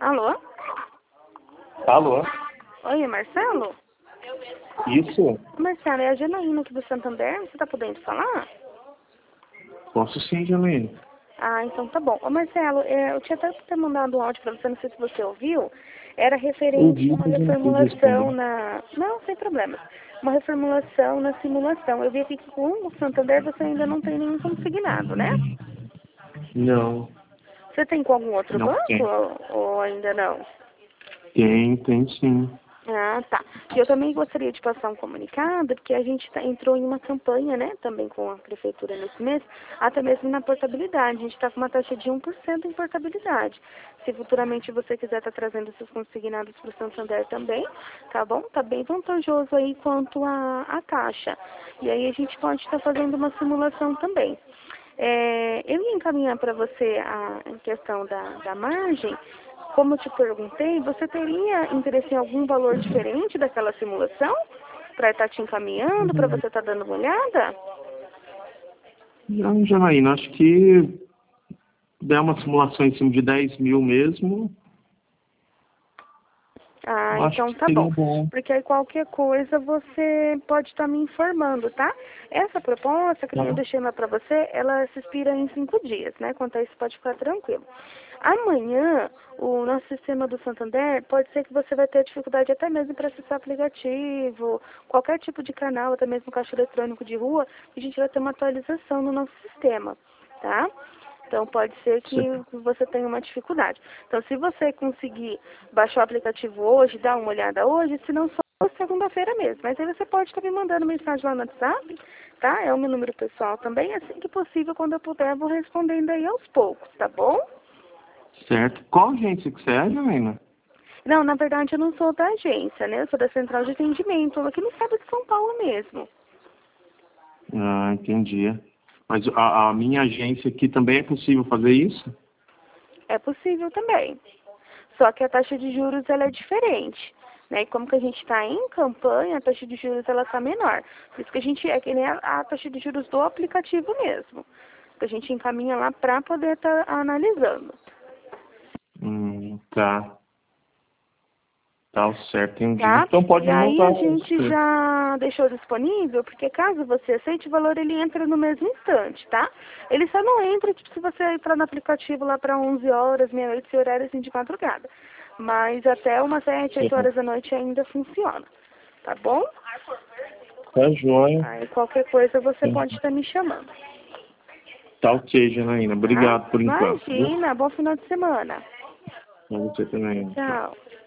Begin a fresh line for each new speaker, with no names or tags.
Alô?
Alô?
Oi, Marcelo?
Isso?
Marcelo, é a Janaína aqui do Santander. Você tá podendo falar?
Posso sim, Janaína.
Ah, então tá bom. Ô, Marcelo, eu tinha até mandado um áudio pra você, não sei se você ouviu. Era referente a uma
Ouvi, mas eu não pude
reformulação
responder.
na... Não, sem problema. Uma reformulação na simulação. Eu vi aqui que com o Santander você ainda não tem nenhum consignado, né?
Não,
Você tem com algum outro
não
banco
tem.
ou ainda não?
Tem sim.
Ah, tá. E eu também gostaria de passar um comunicado, porque a gente entrou em uma campanha, né, também com a prefeitura nesse mês, até mesmo na portabilidade. A gente está com uma taxa de 1% em portabilidade. Se futuramente você quiser estar trazendo seus consignados para o Santander também, tá bom? Tá bem vantajoso aí quanto a taxa. E aí a gente pode estar fazendo uma simulação também. Eu ia encaminhar para você a questão da margem. Como eu te perguntei, você teria interesse em algum valor diferente daquela simulação? Para estar te encaminhando, para você estar dando uma olhada?
Não, Janaína, acho que der uma simulação em cima de 10 mil mesmo,
Ah,
acho
então
que
tá
seria
bom.
bom.
Porque aí qualquer coisa você pode estar me informando, tá? Essa proposta que eu
Tá.
deixei lá pra você, ela se expira em 5 dias, né? Quanto a isso, pode ficar tranquilo. Amanhã, o nosso sistema do Santander, pode ser que você vai ter dificuldade até mesmo para acessar aplicativo, qualquer tipo de canal, até mesmo caixa eletrônico de rua, a gente vai ter uma atualização no nosso sistema, tá? Então, pode ser que
Certo.
você tenha uma dificuldade. Então, se você conseguir baixar o aplicativo hoje, dar uma olhada hoje, se não só segunda-feira mesmo. Mas aí você pode estar me mandando mensagem lá no WhatsApp, tá? É o meu número pessoal também. Assim que possível, quando eu puder, eu vou respondendo aí aos poucos, tá bom?
Certo. Qual agência que você é, Janaína?
Não, na verdade, eu não sou da agência, né? Eu sou da central de atendimento, aqui no estado de São Paulo mesmo.
Ah, entendi. Mas a minha agência aqui também é possível fazer isso?
É possível também. Só que a taxa de juros ela é diferente. Né? E como que a gente está em campanha, a taxa de juros ela está menor. Por isso que a gente é que nem a taxa de juros do aplicativo mesmo. Que a gente encaminha lá para poder estar analisando.
Tá. Tá certo, entendi.
Tá?
Então pode
E
me
aí
mandar
a
os
gente
preços.
já deixou disponível, porque caso você aceite, o valor ele entra no mesmo instante, tá? Ele só não entra, tipo, se você entrar no aplicativo lá para 11 horas, meia-noite, esse horário assim de madrugada. Mas até umas 7, 8
Certo.
horas da noite ainda funciona, tá bom?
Tá joia.
Aí qualquer coisa você
Sim.
pode estar me chamando,
Tá ok, Janaína.
tá?
Obrigado por enquanto, viu?
Imagina, bom final de semana.
Pra você também. Tchau.
Tchau.